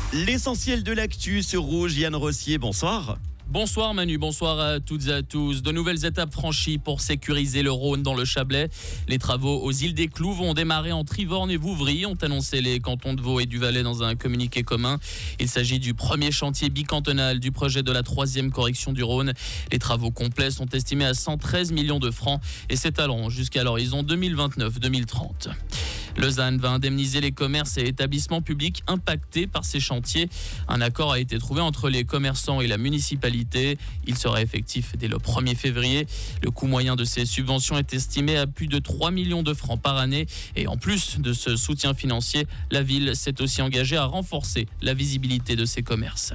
L'essentiel de l'actu sur Rouge, Yann Rossier, bonsoir. Bonsoir Manu, bonsoir à toutes et à tous. De nouvelles étapes franchies pour sécuriser le Rhône dans le Chablais. Les travaux aux îles des Clous vont démarrer en Trivorne et Vouvry, ont annoncé les cantons de Vaud et du Valais dans un communiqué commun. Il s'agit du premier chantier bicantonal du projet de la 3e correction du Rhône. Les travaux complets sont estimés à 113 millions de francs et s'étaleront jusqu'à l'horizon 2029-2030. Lausanne va indemniser les commerces et établissements publics impactés par ces chantiers. Un accord a été trouvé entre les commerçants et la municipalité. Il sera effectif dès le 1er février. Le coût moyen de ces subventions est estimé à plus de 3 millions de francs par année. Et en plus de ce soutien financier, la ville s'est aussi engagée à renforcer la visibilité de ces commerces.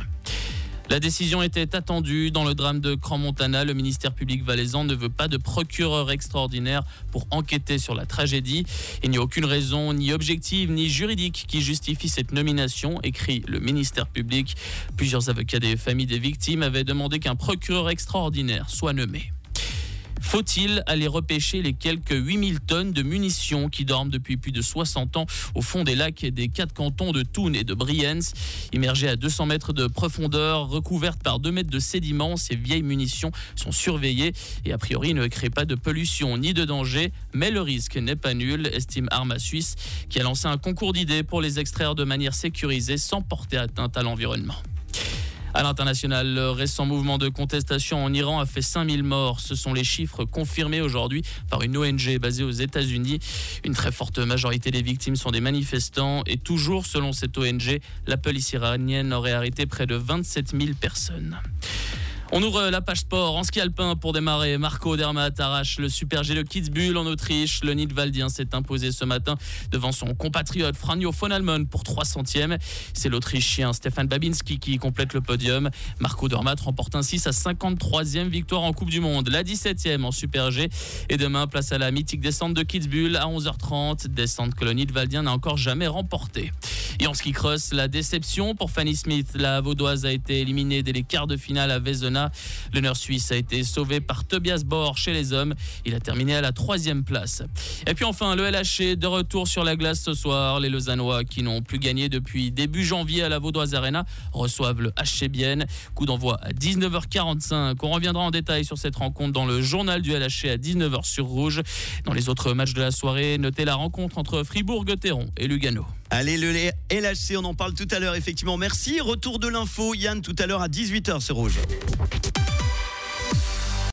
La décision était attendue. Dans le drame de Crans-Montana, le ministère public valaisan ne veut pas de procureur extraordinaire pour enquêter sur la tragédie. Il n'y a aucune raison, ni objective, ni juridique qui justifie cette nomination, écrit le ministère public. Plusieurs avocats des familles des victimes avaient demandé qu'un procureur extraordinaire soit nommé. Faut-il aller repêcher les quelques 8000 tonnes de munitions qui dorment depuis plus de 60 ans au fond des lacs des 4 cantons de Thun et de Brienz? Immergées à 200 mètres de profondeur, recouvertes par 2 mètres de sédiments, ces vieilles munitions sont surveillées et a priori ne créent pas de pollution ni de danger. Mais le risque n'est pas nul, estime Arma Suisse, qui a lancé un concours d'idées pour les extraire de manière sécurisée sans porter atteinte à l'environnement. À l'international, le récent mouvement de contestation en Iran a fait 5000 morts. Ce sont les chiffres confirmés aujourd'hui par une ONG basée aux États-Unis. Une très forte majorité des victimes sont des manifestants et toujours selon cette ONG, la police iranienne aurait arrêté près de 27 000 personnes. On ouvre la page sport en ski alpin pour démarrer. Marco Odermatt arrache le Super G de Kitzbühel en Autriche. Le Nidwaldien s'est imposé ce matin devant son compatriote Franjo von Allmen pour 300e. C'est l'Autrichien Stefan Babinski qui complète le podium. Marco Odermatt remporte ainsi sa 53e victoire en Coupe du Monde, la 17e en Super G. Et demain, place à la mythique descente de Kitzbühel à 11h30. Descente que le Nidwaldien n'a encore jamais remportée. Et en ski cross, la déception pour Fanny Smith. La Vaudoise a été éliminée dès les quarts de finale à Vezena. Le nord suisse a été sauvé par Tobias Bohr chez les hommes. Il a terminé à la 3e place. Et puis enfin, le LHC de retour sur la glace ce soir. Les Lausannois qui n'ont plus gagné depuis début janvier à la Vaudoise Arena reçoivent le HC Bienne. Coup d'envoi à 19h45. On reviendra en détail sur cette rencontre dans le journal du LHC à 19h sur Rouge. Dans les autres matchs de la soirée, notez la rencontre entre Fribourg-Gotteron et Lugano. Allez, le LHC, on en parle tout à l'heure, effectivement. Merci. Retour de l'info, Yann, tout à l'heure à 18h sur Rouge.